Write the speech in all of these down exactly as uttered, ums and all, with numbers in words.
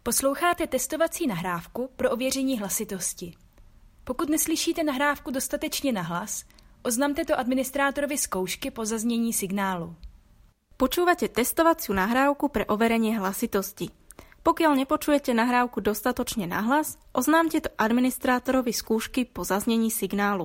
Posloucháte testovací nahrávku pro ověření hlasitosti. Pokud neslyšíte nahrávku dostatečně nahlas, oznamte to administrátorovi zkoušky po zaznění signálu. Počúvate testovaciu nahrávku pre overenie hlasitosti. Pokiaľ nepočujete nahrávku dostatočne nahlas, oznámte to administrátorovi skúšky po zaznení signálu.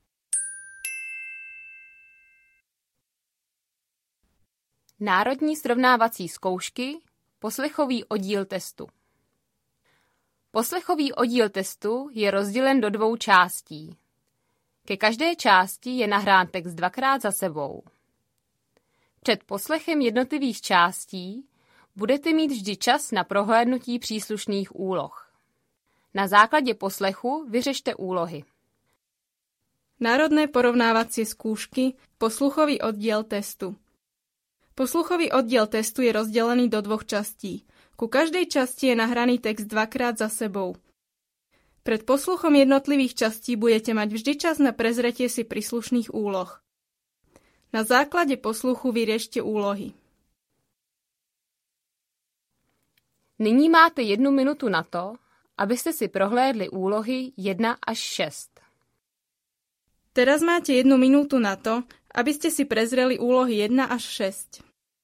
Národní srovnávací zkoušky, poslechový oddíl testu. Poslechový oddíl testu je rozdělen do dvou částí. Ke každé části je nahrán text dvakrát za sebou. Před poslechem jednotlivých částí budete mít vždy čas na prohlédnutí příslušných úloh. Na základě poslechu vyřešte úlohy. Národné porovnávacie skúšky, posluchový oddiel testu. Posluchový oddiel testu je rozdelený do dvoch častí. Ku každej časti je nahraný text dvakrát za sebou. Pred posluchom jednotlivých častí budete mať vždy čas na prezretie si príslušných úloh. Na základe posluchu vyriešte úlohy. Nyní máte jednu minutu na to, abyste si prohlédli úlohy jedna až šest. Teraz máte jednu minútu na to, aby ste si prezreli úlohy jedna až šesť.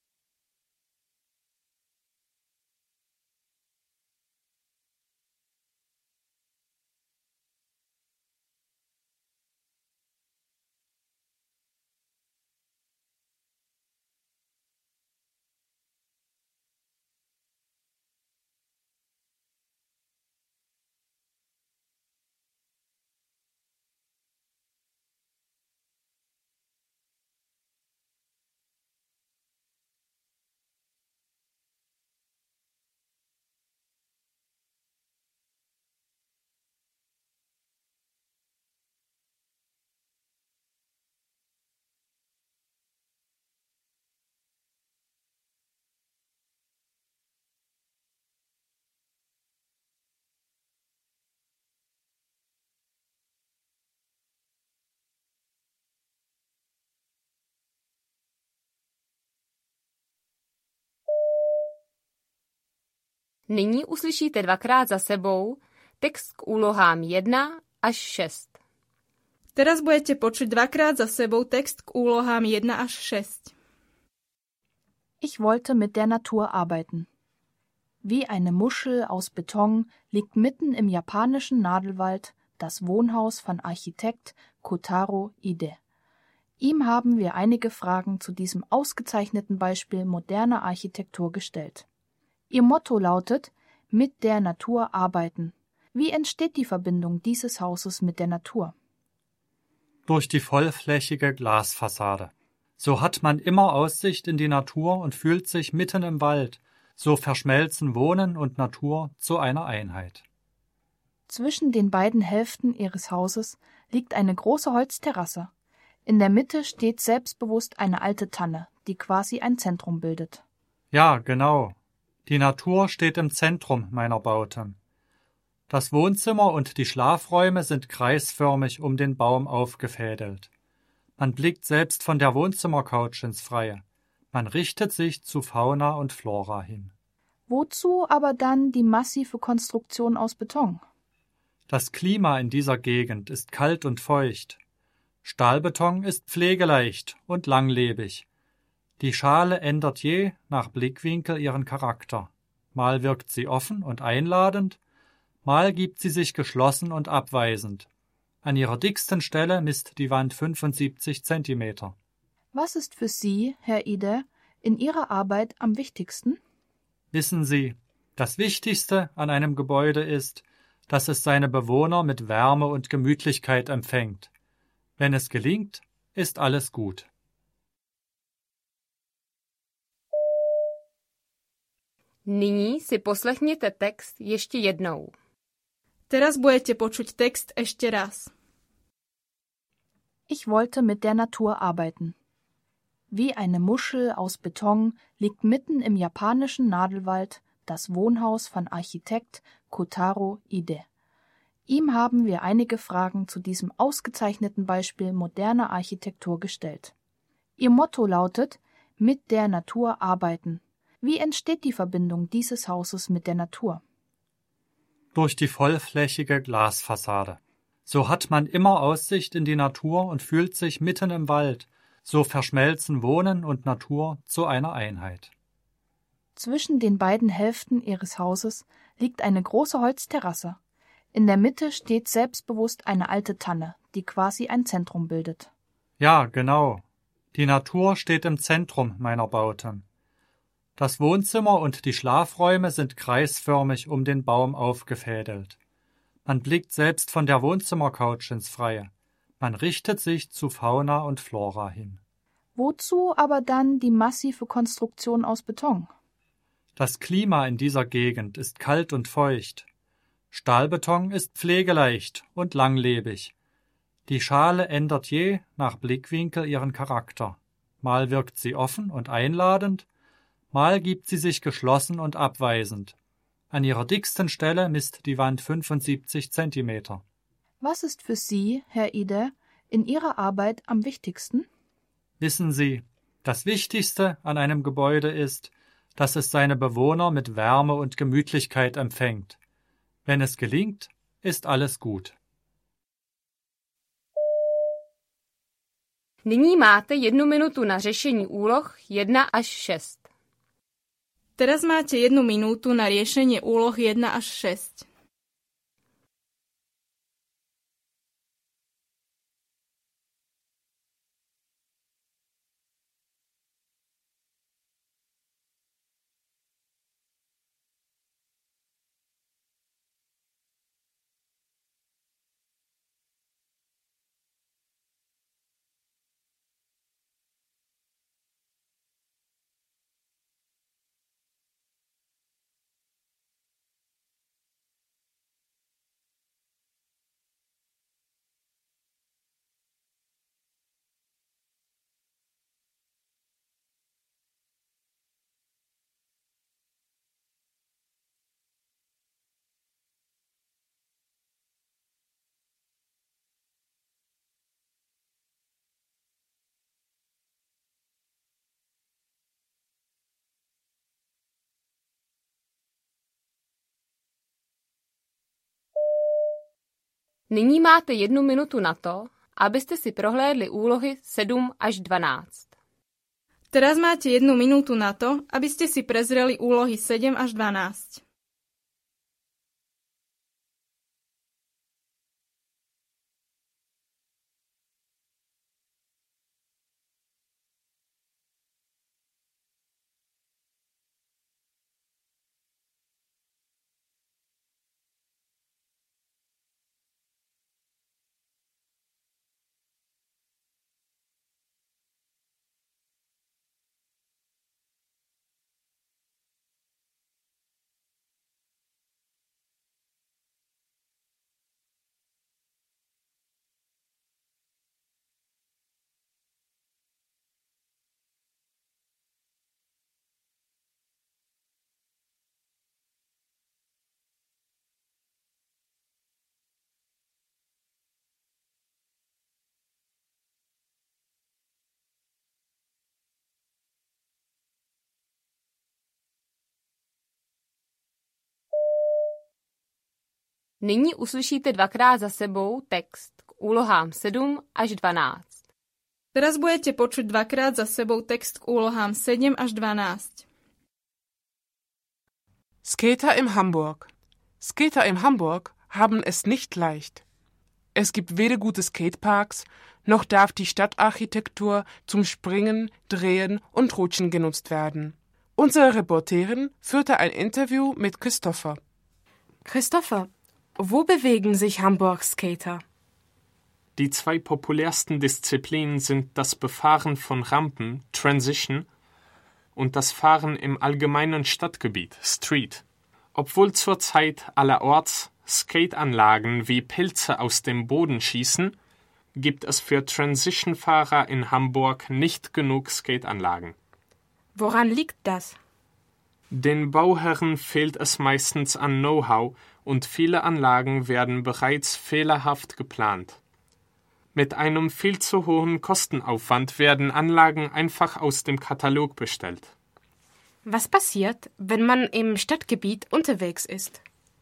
Nyní uslyšíte dvakrát za sebou text k úlohám jedna až šest. Teraz budete počuť dvakrát za sebou text k úlohám jedna až šesť. Ich wollte mit der Natur arbeiten. Wie eine Muschel aus Beton liegt mitten im japanischen Nadelwald das Wohnhaus von Architekt Kotaro Ide. Ihm haben wir einige Fragen zu diesem ausgezeichneten Beispiel moderner Architektur gestellt. Ihr Motto lautet, mit der Natur arbeiten. Wie entsteht die Verbindung dieses Hauses mit der Natur? Durch die vollflächige Glasfassade. So hat man immer Aussicht in die Natur und fühlt sich mitten im Wald. So verschmelzen Wohnen und Natur zu einer Einheit. Zwischen den beiden Hälften ihres Hauses liegt eine große Holzterrasse. In der Mitte steht selbstbewusst eine alte Tanne, die quasi ein Zentrum bildet. Ja, genau. Die Natur steht im Zentrum meiner Bauten. Das Wohnzimmer und die Schlafräume sind kreisförmig um den Baum aufgefädelt. Man blickt selbst von der Wohnzimmercouch ins Freie. Man richtet sich zu Fauna und Flora hin. Wozu aber dann die massive Konstruktion aus Beton? Das Klima in dieser Gegend ist kalt und feucht. Stahlbeton ist pflegeleicht und langlebig. Die Schale ändert je nach Blickwinkel ihren Charakter. Mal wirkt sie offen und einladend, mal gibt sie sich geschlossen und abweisend. An ihrer dicksten Stelle misst die Wand fünfundsiebzig Zentimeter. Was ist für Sie, Herr Ide, in Ihrer Arbeit am wichtigsten? Wissen Sie, das Wichtigste an einem Gebäude ist, dass es seine Bewohner mit Wärme und Gemütlichkeit empfängt. Wenn es gelingt, ist alles gut. Nyní si poslechněte text ještě jednou. Teraz budete počuť text ešte raz. Ich wollte mit der Natur arbeiten. Wie eine Muschel aus Beton liegt mitten im japanischen Nadelwald das Wohnhaus von Architekt Kotaro Ide. Ihm haben wir einige Fragen zu diesem ausgezeichneten Beispiel moderner Architektur gestellt. Ihr Motto lautet, mit der Natur arbeiten. Wie entsteht die Verbindung dieses Hauses mit der Natur? durch die vollflächige Glasfassade. So hat man immer Aussicht in die Natur und fühlt sich mitten im Wald. So verschmelzen Wohnen und Natur zu einer Einheit. Zwischen den beiden Hälften ihres Hauses liegt eine große Holzterrasse. In der Mitte steht selbstbewusst eine alte Tanne, die quasi ein Zentrum bildet. Ja, genau. Die Natur steht im Zentrum meiner Bauten. Das Wohnzimmer und die Schlafräume sind kreisförmig um den Baum aufgefädelt. Man blickt selbst von der Wohnzimmercouch ins Freie. Man richtet sich zu Fauna und Flora hin. Wozu aber dann die massive Konstruktion aus Beton? Das Klima in dieser Gegend ist kalt und feucht. Stahlbeton ist pflegeleicht und langlebig. Die Schale ändert je nach Blickwinkel ihren Charakter. Mal wirkt sie offen und einladend, mal gibt sie sich geschlossen und abweisend. An ihrer dicksten Stelle misst die Wand fünfundsiebzig Zentimeter. Was ist für Sie, Herr Ide, in Ihrer Arbeit am wichtigsten? Wissen Sie, das Wichtigste an einem Gebäude ist, dass es seine Bewohner mit Wärme und Gemütlichkeit empfängt. Wenn es gelingt, ist alles gut. Nyní máte jednu minutu na řešení úloh jedna až šest. Teraz máte jednu minútu na riešenie úloh jedna až šesť. Nyní máte jednu minutu na to, abyste si prohlédli úlohy sedm až dvanáct. Teraz máte jednu minútu na to, aby ste si prezreli úlohy sedem až dvanásť. Nyní uslyšíte dvakrát za sebou text k úlohám sedm až dvanáct. Teraz budete počuť dvakrát za sebou text k úlohám sedem až dvanásť. Skater in Hamburg. Skater in Hamburg haben es nicht leicht. Es gibt weder gute Skateparks, noch darf die Stadtarchitektur zum Springen, Drehen und Rutschen genutzt werden. Unsere Reporterin führte ein Interview mit Christopher. Christopher, wo bewegen sich Hamburgs Skater? Die zwei populärsten Disziplinen sind das Befahren von Rampen, Transition, und das Fahren im allgemeinen Stadtgebiet, Street. Obwohl zurzeit allerorts Skateanlagen wie Pilze aus dem Boden schießen, gibt es für Transition-Fahrer in Hamburg nicht genug Skateanlagen. Woran liegt das? Den Bauherren fehlt es meistens an Know-how und viele Anlagen werden bereits fehlerhaft geplant. Mit einem viel zu hohen Kostenaufwand werden Anlagen einfach aus dem Katalog bestellt. Was passiert, wenn man im Stadtgebiet unterwegs ist?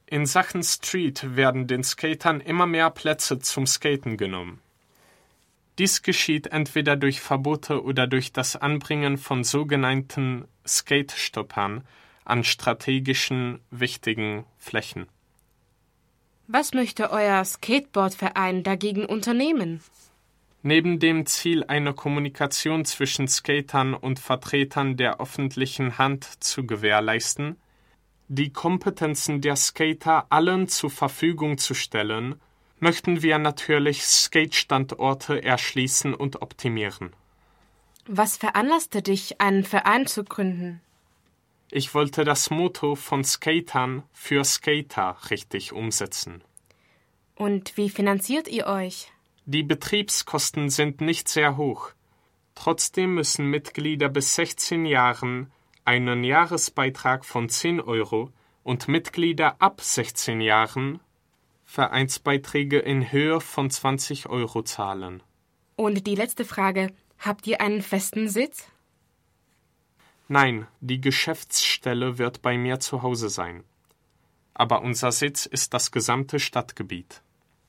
In Sachen Street werden den Skatern immer mehr Plätze zum Skaten genommen. Dies geschieht entweder durch Verbote oder durch das Anbringen von sogenannten Skate-Stoppern an strategischen, wichtigen Flächen. Was möchte euer Skateboardverein dagegen unternehmen? Neben dem Ziel, eine Kommunikation zwischen Skatern und Vertretern der öffentlichen Hand zu gewährleisten, die Kompetenzen der Skater allen zur Verfügung zu stellen, möchten wir natürlich Skate-Standorte erschließen und optimieren. Was veranlasste dich, einen Verein zu gründen? Ich wollte das Motto von Skatern für Skater richtig umsetzen. Und wie finanziert ihr euch? Die Betriebskosten sind nicht sehr hoch. Trotzdem müssen Mitglieder bis sechzehn Jahren einen Jahresbeitrag von zehn Euro und Mitglieder ab sechzehn Jahren Vereinsbeiträge in Höhe von zwanzig Euro zahlen. Und die letzte Frage, habt ihr einen festen Sitz? Nein, die Geschäftsstelle wird bei mir zu Hause sein. Aber unser Sitz ist das gesamte Stadtgebiet.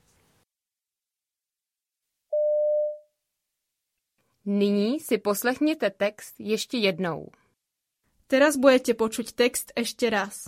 Nyní si poslechněte text ještě jednou. Teraz budete počuť text ešte raz.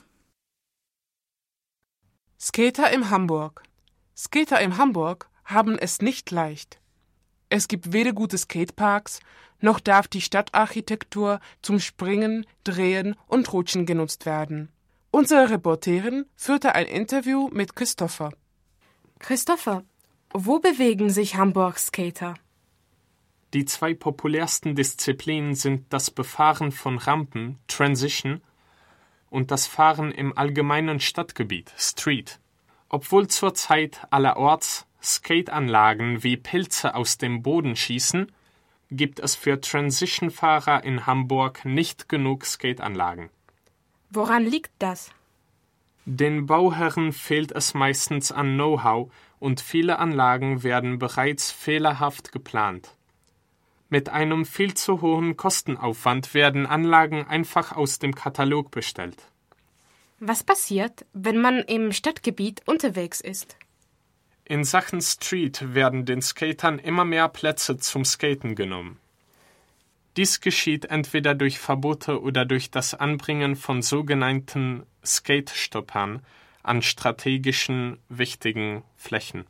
Skater im Hamburg. Skater im Hamburg haben es nicht leicht. Es gibt weder gute Skateparks, noch darf die Stadtarchitektur zum Springen, Drehen und Rutschen genutzt werden. Unsere Reporterin führte ein Interview mit Christopher. Christopher, wo bewegen sich Hamburgs Skater? Die zwei populärsten Disziplinen sind das Befahren von Rampen, Transition, und das Fahren im allgemeinen Stadtgebiet, Street. Obwohl zurzeit allerorts Skateanlagen wie Pilze aus dem Boden schießen, gibt es für Transition-Fahrer in Hamburg nicht genug Skateanlagen. Woran liegt das? Den Bauherren fehlt es meistens an Know-how und viele Anlagen werden bereits fehlerhaft geplant. Mit einem viel zu hohen Kostenaufwand werden Anlagen einfach aus dem Katalog bestellt. Was passiert, wenn man im Stadtgebiet unterwegs ist? In Sachen Street werden den Skatern immer mehr Plätze zum Skaten genommen. Dies geschieht entweder durch Verbote oder durch das Anbringen von sogenannten Skate-Stoppern an strategischen, wichtigen Flächen.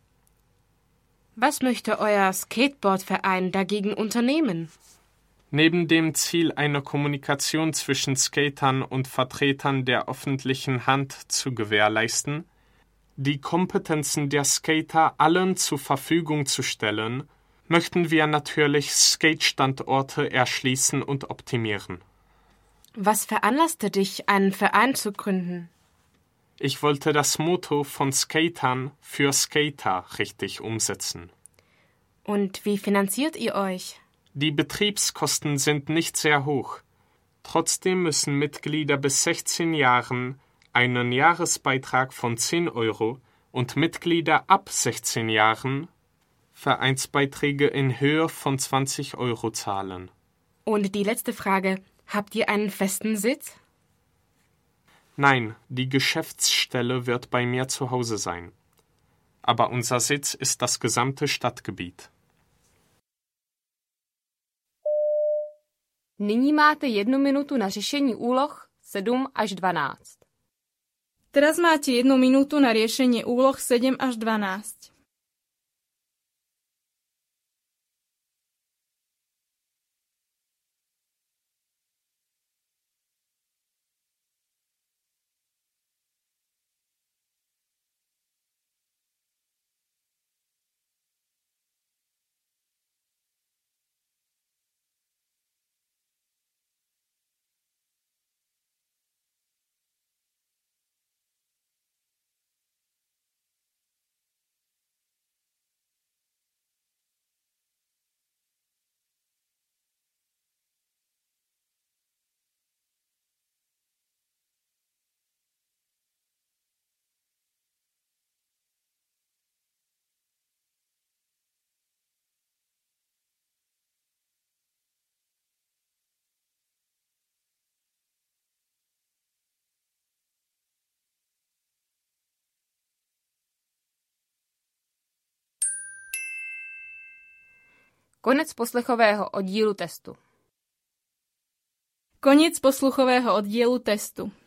Was möchte euer Skateboardverein dagegen unternehmen? Neben dem Ziel, eine Kommunikation zwischen Skatern und Vertretern der öffentlichen Hand zu gewährleisten, die Kompetenzen der Skater allen zur Verfügung zu stellen, möchten wir natürlich Skate-Standorte erschließen und optimieren. Was veranlasste dich, einen Verein zu gründen? Ich wollte das Motto von Skatern für Skater richtig umsetzen. Und wie finanziert ihr euch? Die Betriebskosten sind nicht sehr hoch. Trotzdem müssen Mitglieder bis sechzehn Jahren einen Jahresbeitrag von zehn Euro und Mitglieder ab sechzehn Jahren Vereinsbeiträge in Höhe von zwanzig Euro zahlen. Und die letzte Frage, habt ihr einen festen Sitz? Nein, die Geschäftsstelle wird bei mir zu Hause sein. Aber unser Sitz ist das gesamte Stadtgebiet. Nyní máte jednu minutu na řešení úloh sedm až dvanáct. Teraz máte jednu minútu na riešenie úloh sedem až dvanásť. Konec poslechového oddílu testu. Koniec posluchového oddielu testu.